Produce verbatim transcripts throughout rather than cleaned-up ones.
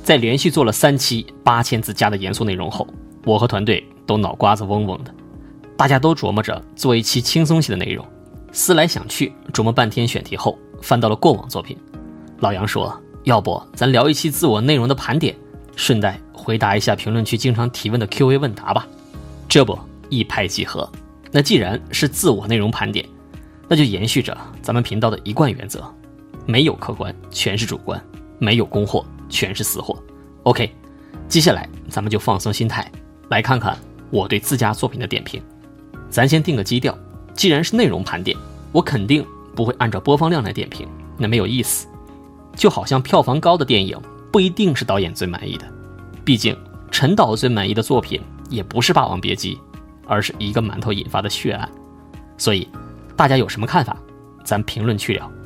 在连续做了三期八千字加的严肃内容后，我和团队都脑瓜子嗡嗡的，大家都琢磨着做一期轻松些的内容。思来想去，琢磨半天选题后，翻到了过往作品。老杨说，要不咱聊一期自我内容的盘点，顺带回答一下评论区经常提问的 Q A 问答吧。这不一拍即合。那既然是自我内容盘点，那就延续着咱们频道的一贯原则，没有客观，全是主观，没有公货，全是私货。 OK， 接下来咱们就放松心态，来看看我对自家作品的点评。咱先定个基调，既然是内容盘点，我肯定不会按照播放量来点评，那没有意思。就好像票房高的电影不一定是导演最满意的，毕竟陈导最满意的作品也不是《霸王别姬》，而是一个馒头引发的血案。所以大家有什么看法，咱评论区聊。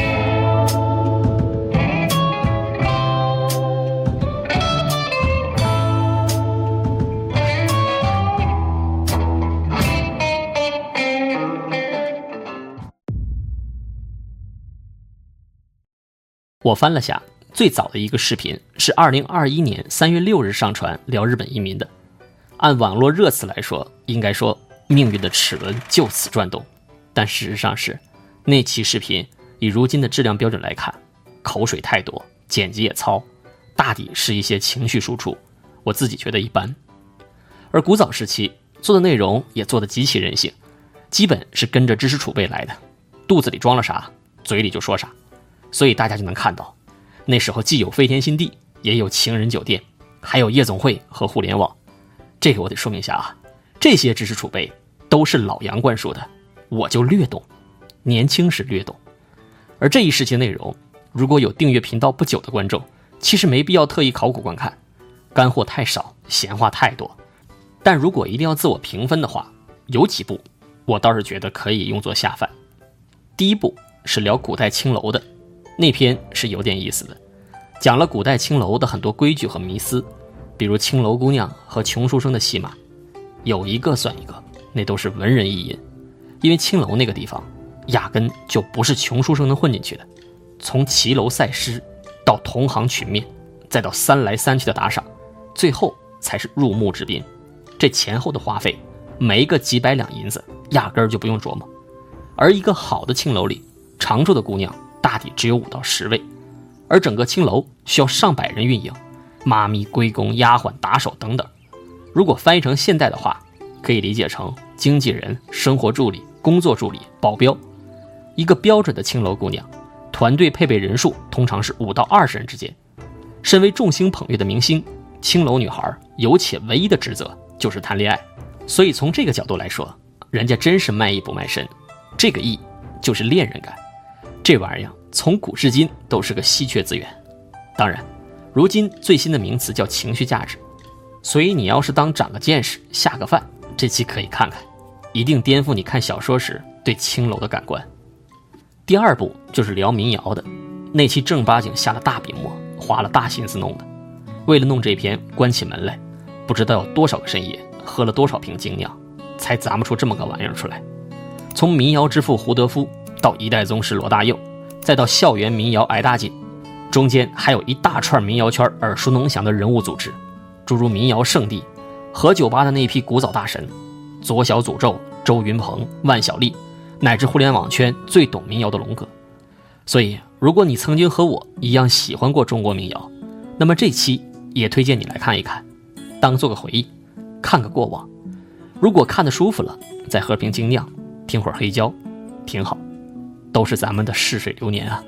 我翻了下，最早的一个视频是二零二一年三月六日上传聊日本移民的。按网络热词来说，应该说命运的齿轮就此转动。但事实上是，那期视频以如今的质量标准来看，口水太多，剪辑也糙，大抵是一些情绪输出，我自己觉得一般。而古早时期做的内容也做得极其任性，基本是跟着知识储备来的，肚子里装了啥，嘴里就说啥。所以大家就能看到，那时候既有飞天新地，也有情人酒店，还有夜总会和互联网。这个我得说明一下啊，这些知识储备都是老杨灌输的，我就略懂，年轻时略懂。而这一时期内容，如果有订阅频道不久的观众，其实没必要特意考古观看，干货太少，闲话太多。但如果一定要自我评分的话，有几部我倒是觉得可以用作下饭。第一部是聊古代青楼的，那篇是有点意思的，讲了古代青楼的很多规矩和迷思，比如青楼姑娘和穷书生的戏码，有一个算一个，那都是文人意淫。因为青楼那个地方压根就不是穷书生能混进去的，从骑楼赛诗到同行群面，再到三来三去的打赏，最后才是入幕之宾。这前后的花费，每一个几百两银子，压根儿就不用琢磨。而一个好的青楼里，常住的姑娘大抵只有五到十位，而整个青楼需要上百人运营，妈咪、龟公、丫鬟、打手等等。如果翻译成现代的话，可以理解成经纪人、生活助理、工作助理、保镖。一个标准的青楼姑娘，团队配备人数通常是五到二十人之间。身为众星捧月的明星，青楼女孩有且唯一的职责就是谈恋爱，所以从这个角度来说，人家真是卖艺不卖身。这个艺就是恋人感，这玩意儿从古至今都是个稀缺资源。当然，如今最新的名词叫情绪价值，所以你要是当长个见识下个饭，这期可以看看，一定颠覆你看小说时对青楼的感官。第二部就是聊民谣的，那期正八经下了大笔墨，花了大心思弄的。为了弄这篇，关起门来不知道有多少个深夜，喝了多少瓶精酿，才咂摸出这么个玩意儿出来。从民谣之父胡德夫到一代宗师罗大佑，再到校园民谣挨大紧，中间还有一大串民谣圈耳熟能详的人物组织，诸如民谣圣地何酒吧的那批古早大神，左小诅咒、周云鹏、万晓利，乃至互联网圈最懂民谣的龙哥。所以如果你曾经和我一样喜欢过中国民谣，那么这期也推荐你来看一看，当做个回忆，看个过往。如果看得舒服了，再喝瓶精酿，听会儿黑胶，挺好，都是咱们的逝水流年啊。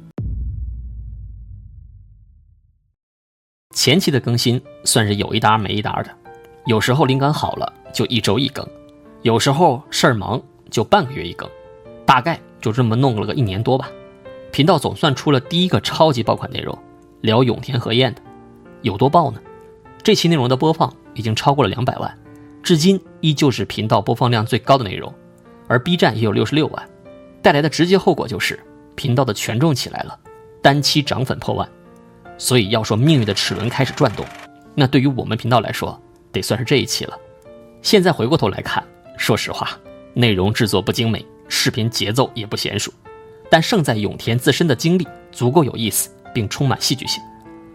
前期的更新算是有一搭没一搭的，有时候灵感好了就一周一更，有时候事儿忙就半个月一更，大概就这么弄了个一年多吧。频道总算出了第一个超级爆款内容，聊永田和彦的。有多爆呢？这期内容的播放已经超过了两百万，至今依旧是频道播放量最高的内容，而 B 站也有六十六万。带来的直接后果就是频道的权重起来了，单期涨粉破万。所以要说命运的齿轮开始转动，那对于我们频道来说得算是这一期了。现在回过头来看，说实话，内容制作不精美，视频节奏也不娴熟，但胜在永田自身的经历足够有意思并充满戏剧性。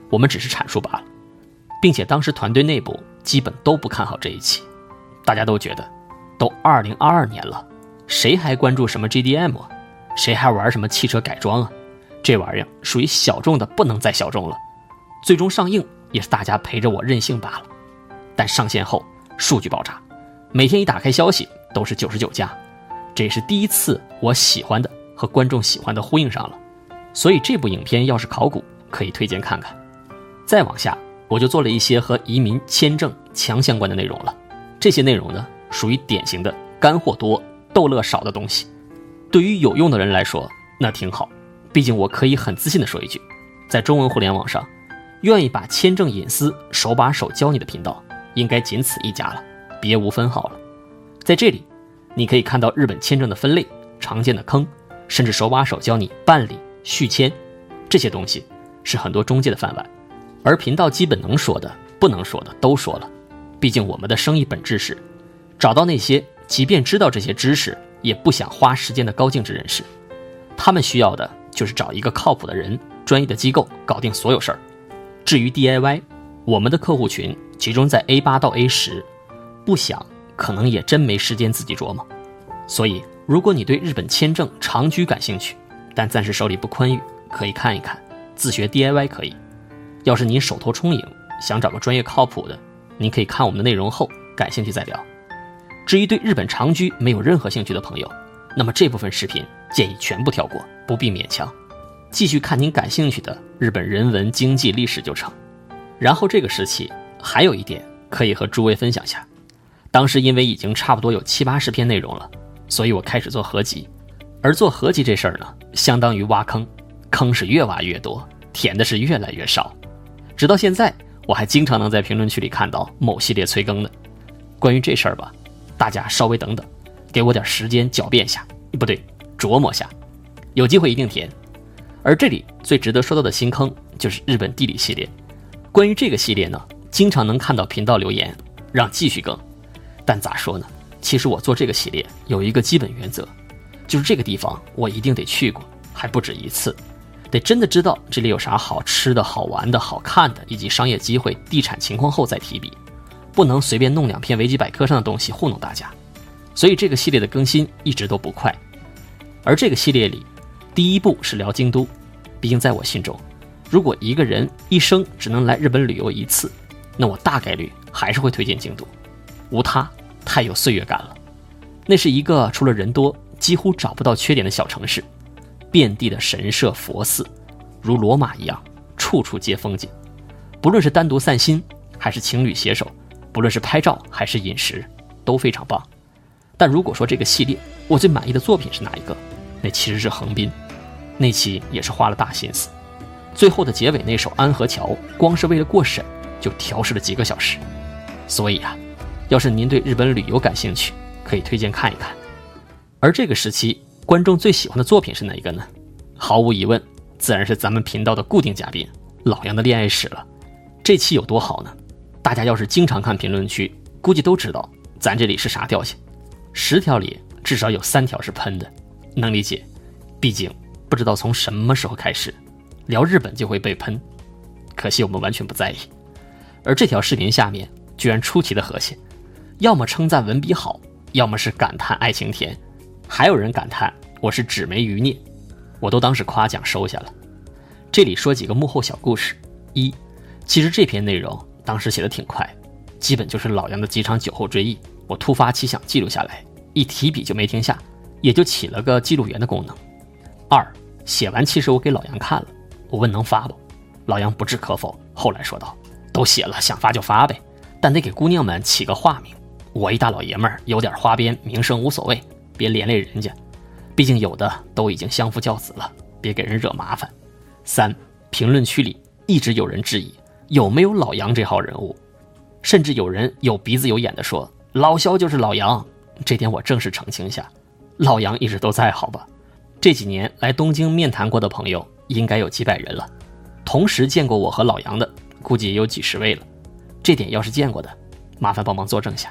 我们只是阐述罢了，并且当时团队内部基本都不看好这一期，大家都觉得都二零二二年了，谁还关注什么 G D M 啊？谁还玩什么汽车改装啊？这玩意儿属于小众的不能再小众了。最终上映也是大家陪着我任性罢了。但上线后数据爆炸，每天一打开消息都是九十九加，这也是第一次我喜欢的和观众喜欢的呼应上了。所以这部影片要是考古，可以推荐看看。再往下我就做了一些和移民、签证强相关的内容了。这些内容呢，属于典型的干货多逗乐少的东西。对于有用的人来说那挺好，毕竟我可以很自信地说一句，在中文互联网上愿意把签证隐私手把手教你的频道应该仅此一家了，别无分号了。在这里你可以看到日本签证的分类、常见的坑，甚至手把手教你办理续签，这些东西是很多中介的饭碗，而频道基本能说的不能说的都说了。毕竟我们的生意本质是找到那些即便知道这些知识也不想花时间的高净值人士，他们需要的就是找一个靠谱的人、专业的机构搞定所有事儿。至于 D I Y， 我们的客户群集中在 A 八 到 A 十， 不想可能也真没时间自己琢磨。所以如果你对日本签证长居感兴趣，但暂时手里不宽裕，可以看一看，自学 D I Y 可以。要是您手头充盈，想找个专业靠谱的，您可以看我们的内容后感兴趣再聊。至于对日本长居没有任何兴趣的朋友，那么这部分视频建议全部跳过，不必勉强，继续看您感兴趣的日本人文、经济、历史就成。然后这个时期还有一点可以和诸位分享下，当时因为已经差不多有七八十篇内容了，所以我开始做合集。而做合集这事儿呢，相当于挖坑，坑是越挖越多，填的是越来越少。直到现在我还经常能在评论区里看到某系列催更的。关于这事儿吧，大家稍微等等，给我点时间狡辩下，不对，琢磨下，有机会一定填。而这里最值得说到的新坑就是日本地理系列。关于这个系列呢，经常能看到频道留言让继续更，但咋说呢，其实我做这个系列有一个基本原则，就是这个地方我一定得去过，还不止一次，得真的知道这里有啥好吃的、好玩的、好看的，以及商业机会、地产情况后再提笔，不能随便弄两篇维基百科上的东西糊弄大家。所以这个系列的更新一直都不快。而这个系列里第一步是聊京都，毕竟在我心中，如果一个人一生只能来日本旅游一次，那我大概率还是会推荐京都，无它太有岁月感了。那是一个除了人多几乎找不到缺点的小城市，遍地的神社佛寺，如罗马一样处处皆风景。不论是单独散心还是情侣携手，不论是拍照还是饮食，都非常棒。但如果说这个系列我最满意的作品是哪一个，那其实是横滨。那期也是花了大心思，最后的结尾那首安河桥光是为了过审就调试了几个小时。所以啊，要是您对日本旅游感兴趣，可以推荐看一看。而这个时期观众最喜欢的作品是哪一个呢？毫无疑问自然是咱们频道的固定嘉宾老杨的恋爱史了。这期有多好呢？大家要是经常看评论区，估计都知道咱这里是啥调性，十条里至少有三条是喷的，能理解。毕竟不知道从什么时候开始聊日本就会被喷，可惜我们完全不在意。而这条视频下面居然出奇的和谐，要么称赞文笔好，要么是感叹爱情甜，还有人感叹我是纸媒余孽，我都当是夸奖收下了。这里说几个幕后小故事。一，其实这篇内容当时写的挺快，基本就是老杨的几场酒后追忆，我突发奇想记录下来，一提笔就没停下，也就起了个记录员的功能。二，写完其实我给老杨看了，我问能发不，老杨不置可否，后来说道，都写了，想发就发呗，但得给姑娘们起个化名，我一大老爷们儿有点花边名声无所谓，别连累人家，毕竟有的都已经相夫教子了，别给人惹麻烦。三，评论区里一直有人质疑有没有老杨这号人物，甚至有人有鼻子有眼的说老萧就是老杨，这点我正式澄清下，老杨一直都在，好吧。这几年来东京面谈过的朋友应该有几百人了，同时见过我和老杨的估计也有几十位了，这点要是见过的麻烦帮忙作证下。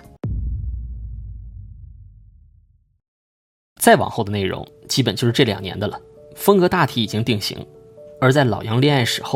再往后的内容基本就是这两年的了，风格大体已经定型。而在老杨恋爱史后，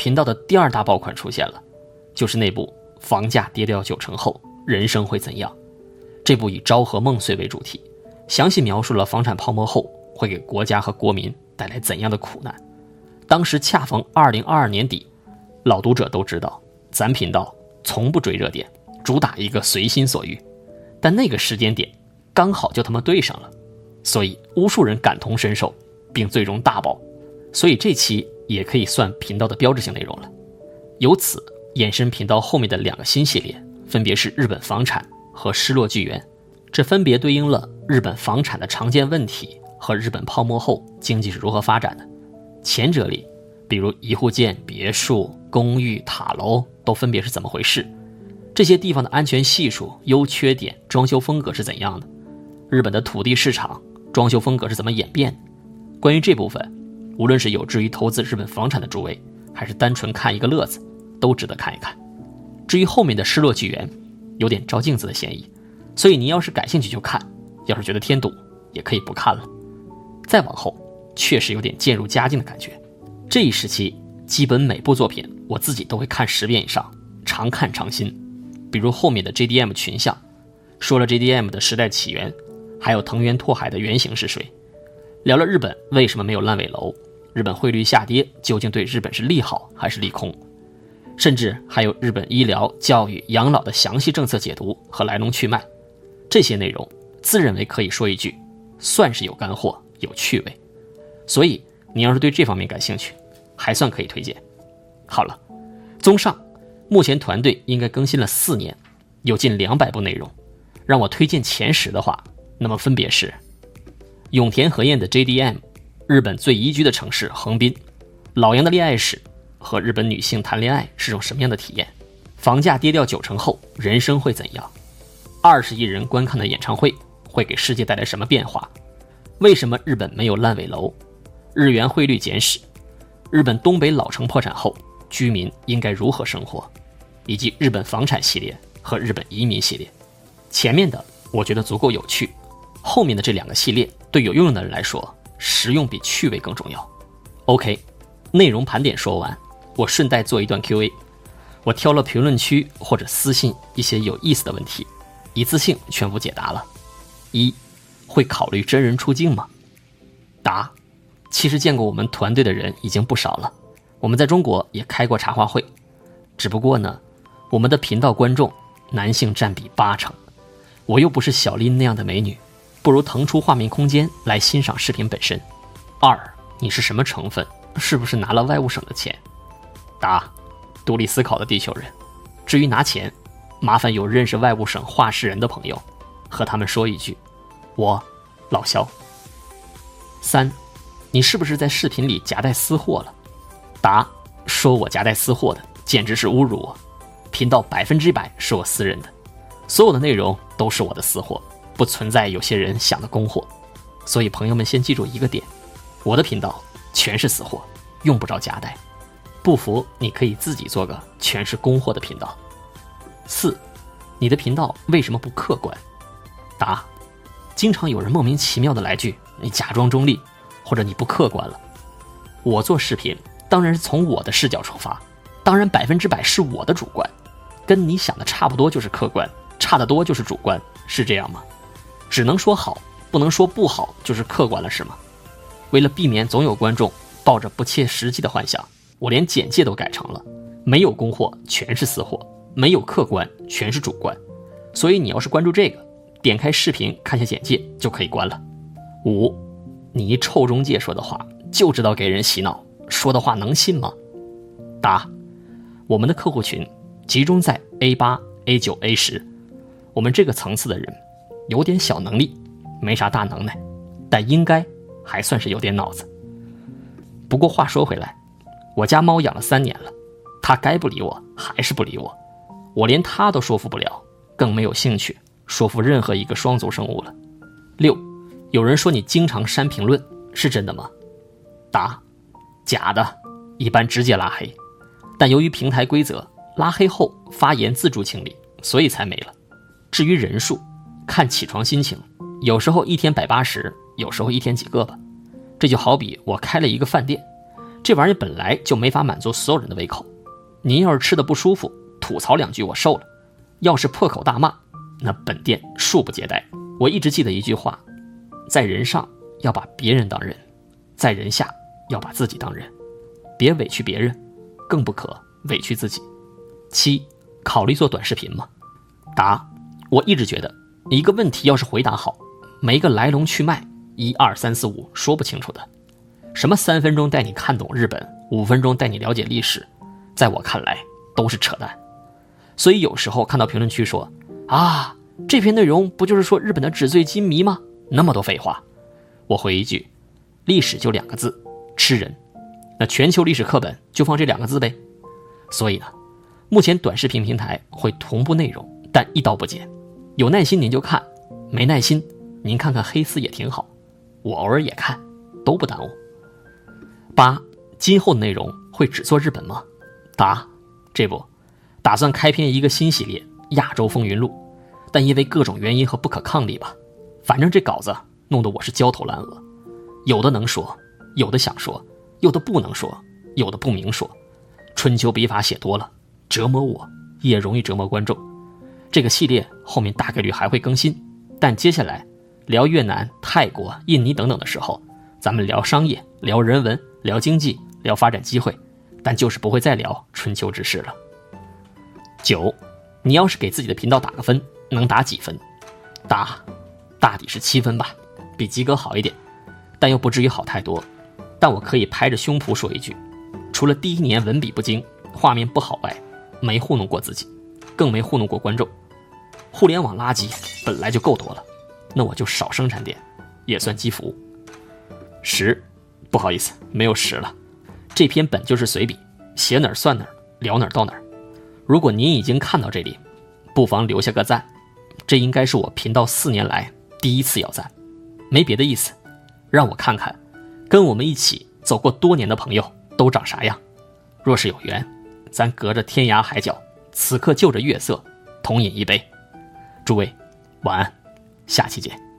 频道的第二大爆款出现了，就是那部房价跌掉九成后人生会怎样。这部以昭和梦碎为主题，详细描述了房产泡沫后会给国家和国民带来怎样的苦难。当时恰逢二零二二年底，老读者都知道咱频道从不追热点，主打一个随心所欲，但那个时间点刚好就他妈对上了，所以无数人感同身受，并最终大爆。所以这期也可以算频道的标志性内容了。由此衍生频道后面的两个新系列，分别是日本房产和失落巨源，这分别对应了日本房产的常见问题和日本泡沫后经济是如何发展的。前者里比如一户建、别墅、公寓、塔楼都分别是怎么回事，这些地方的安全系数、优缺点、装修风格是怎样的，日本的土地市场装修风格是怎么演变的。关于这部分，无论是有志于投资日本房产的诸位，还是单纯看一个乐子，都值得看一看。至于后面的失落巨源，有点照镜子的嫌疑，所以您要是感兴趣就看，要是觉得添堵也可以不看了。再往后确实有点渐入佳境的感觉，这一时期基本每部作品我自己都会看十遍以上，常看常新。比如后面的 J D M 群像，说了 J D M 的时代起源，还有藤原拓海的原型是谁，聊了日本为什么没有烂尾楼，日本汇率下跌究竟对日本是利好还是利空，甚至还有日本医疗、教育、养老的详细政策解读和来龙去脉。这些内容自认为可以说一句算是有干货有趣味，所以你要是对这方面感兴趣，还算可以推荐。好了，综上，目前团队应该更新了四年，有近两百部内容，让我推荐前十的话，那么分别是永田和彦的 J D M， 日本最宜居的城市横滨，老杨的恋爱史和日本女性谈恋爱是种什么样的体验，房价跌掉九成后人生会怎样，二十亿人观看的演唱会会给世界带来什么变化，为什么日本没有烂尾楼，日元汇率简史，日本东北老城破产后居民应该如何生活，以及日本房产系列和日本移民系列。前面的我觉得足够有趣，后面的这两个系列对有用的人来说，实用比趣味更重要。 OK， 内容盘点说完，我顺带做一段 Q A， 我挑了评论区或者私信一些有意思的问题，一次性全部解答了。一，会考虑真人出镜吗？答，其实见过我们团队的人已经不少了，我们在中国也开过茶话会，只不过呢，我们的频道观众男性占比八成，我又不是小林那样的美女，不如腾出画面空间来欣赏视频本身。二，你是什么成分？是不是拿了外务省的钱？答，独立思考的地球人。至于拿钱，麻烦有认识外务省话事人的朋友和他们说一句，我老肖。三，你是不是在视频里夹带私货了？答，说我夹带私货的简直是侮辱我，频道百分之一百是我私人的，所有的内容都是我的私货，不存在有些人想的公货。所以朋友们先记住一个点，我的频道全是私货，用不着夹带，不服你可以自己做个全是公货的频道。四，你的频道为什么不客观？答，经常有人莫名其妙的来句你假装中立，或者你不客观了。我做视频当然是从我的视角出发，当然百分之百是我的主观，跟你想的差不多就是客观，差得多就是主观，是这样吗？只能说好，不能说不好就是客观了是吗？为了避免总有观众抱着不切实际的幻想，我连简介都改成了没有公货全是私货，没有客观全是主观。所以你要是关注这个，点开视频看下简介就可以关了。五，你一臭中介说的话就知道给人洗脑，说的话能信吗？答，我们的客户群集中在 A 八 A 九 A 十， 我们这个层次的人有点小能力，没啥大能耐，但应该还算是有点脑子。不过话说回来，我家猫养了三年了，它该不理我还是不理我，我连它都说服不了，更没有兴趣说服任何一个双足生物了。六，有人说你经常删评论，是真的吗？答，假的，一般直接拉黑，但由于平台规则，拉黑后发言自助清理，所以才没了。至于人数，看起床心情，有时候一天百八十，有时候一天几个吧。这就好比我开了一个饭店， 这玩意本来就没法满足所有人的胃口。您要是吃的不舒服，吐槽两句我受了；要是破口大骂，那本店恕不接待。我一直记得一句话，在人上要把别人当人，在人下要把自己当人，别委屈别人，更不可委屈自己。七，考虑做短视频吗？答，我一直觉得一个问题要是回答好，没个来龙去脉，一二三四五说不清楚的。什么三分钟带你看懂日本，五分钟带你了解历史，在我看来都是扯淡。所以有时候看到评论区说啊，这篇内容不就是说日本的纸醉金迷吗？那么多废话。我回一句，历史就两个字，吃人。那全球历史课本就放这两个字呗。所以呢，目前短视频平台会同步内容，但一刀不剪。有耐心您就看，没耐心您看看黑丝也挺好，我偶尔也看，都不耽误。八，今后的内容会只做日本吗？答，这不，打算开篇一个新系列亚洲风云录，但因为各种原因和不可抗力吧，反正这稿子弄得我是焦头烂额，有的能说，有的想说，有的不能说，有的不明说。春秋笔法写多了，折磨我也容易折磨观众。这个系列后面大概率还会更新，但接下来聊越南、泰国、印尼等等的时候，咱们聊商业，聊人文，聊经济，聊发展机会，但就是不会再聊春秋之事了。九，你要是给自己的频道打个分，能打几分？打，大抵是七分吧，比及格好一点，但又不至于好太多。但我可以拍着胸脯说一句，除了第一年文笔不精，画面不好外，没糊弄过自己，更没糊弄过观众。互联网垃圾本来就够多了，那我就少生产点，也算积福。十，不好意思，没有十了。这篇本就是随笔，写哪儿算哪儿，聊哪儿到哪儿。如果您已经看到这里，不妨留下个赞，这应该是我频道四年来第一次要赞，没别的意思，让我看看跟我们一起走过多年的朋友都长啥样。若是有缘，咱隔着天涯海角，此刻就着月色同饮一杯。诸位晚安，下期见。